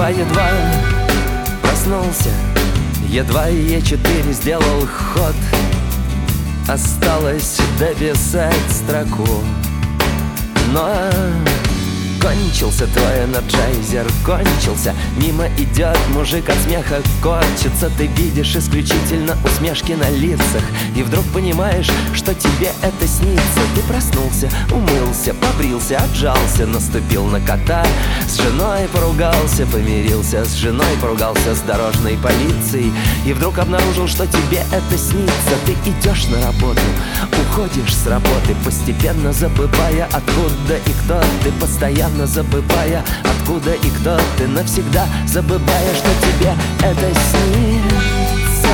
едва проснулся, едва Е4 сделал ход. Осталось дописать строку, но кончился твой энерджайзер, кончился. Мимо идет мужик, от смеха корчится. Ты видишь исключительно усмешки на лицах, и вдруг понимаешь, что тебе это снится. Ты проснулся, умылся, побрился, отжался, наступил на кота. С женой поругался, помирился с женой, поругался с дорожной полицией, и вдруг обнаружил, что тебе это снится. Ты идешь на работу, уходишь с работы, постепенно забывая, откуда и кто ты, постоянно забывая, откуда и кто ты, навсегда забывая, что тебе это снится.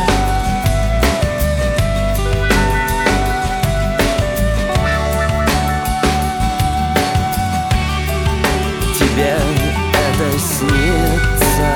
Тебе это снится.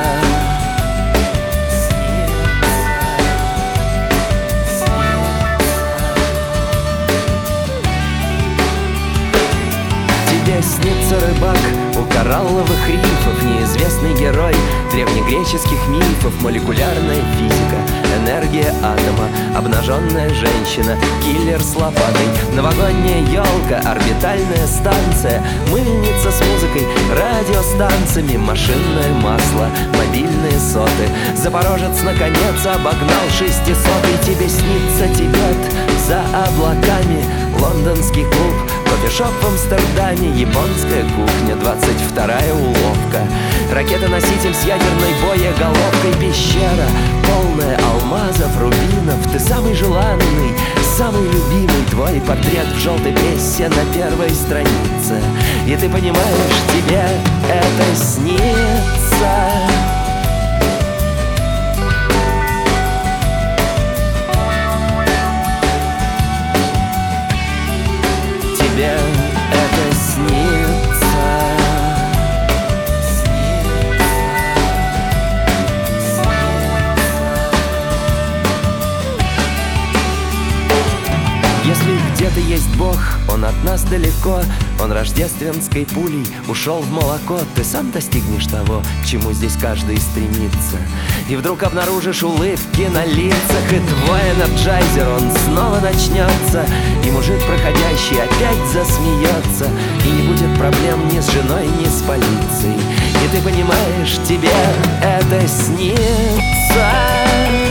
Тебе снится рыбак у коралловых рифов, неизвестный герой древнегреческих мифов, молекулярная физика, энергия атома, обнаженная женщина, киллер с лопатой, новогодняя елка, орбитальная станция, мыльница с музыкой, радиостанциями, машинное масло, мобильные соты. Запорожец наконец обогнал 600-й. Тебе снится Тибет за облаками, лондонский клуб, кофешоп в Амстердаме, японская кухня, 22-я уловка, ракета-носитель с ядерной боеголовкой, пещера, полная алмазов, рубинов. Ты самый желанный, самый любимый, твой портрет в желтой прессе на первой странице. И ты понимаешь, тебе это снится. Тебе это снится. Если где-то есть Бог, Он от нас далеко. Он рождественской пулей ушел в молоко. Ты сам достигнешь того, к чему здесь каждый стремится. И вдруг обнаружишь улыбки на лицах, и твой энерджайзер, он снова начнется. И мужик, проходящий, опять засмеется, и не будет проблем ни с женой, ни с полицией. И ты понимаешь, тебе это снится.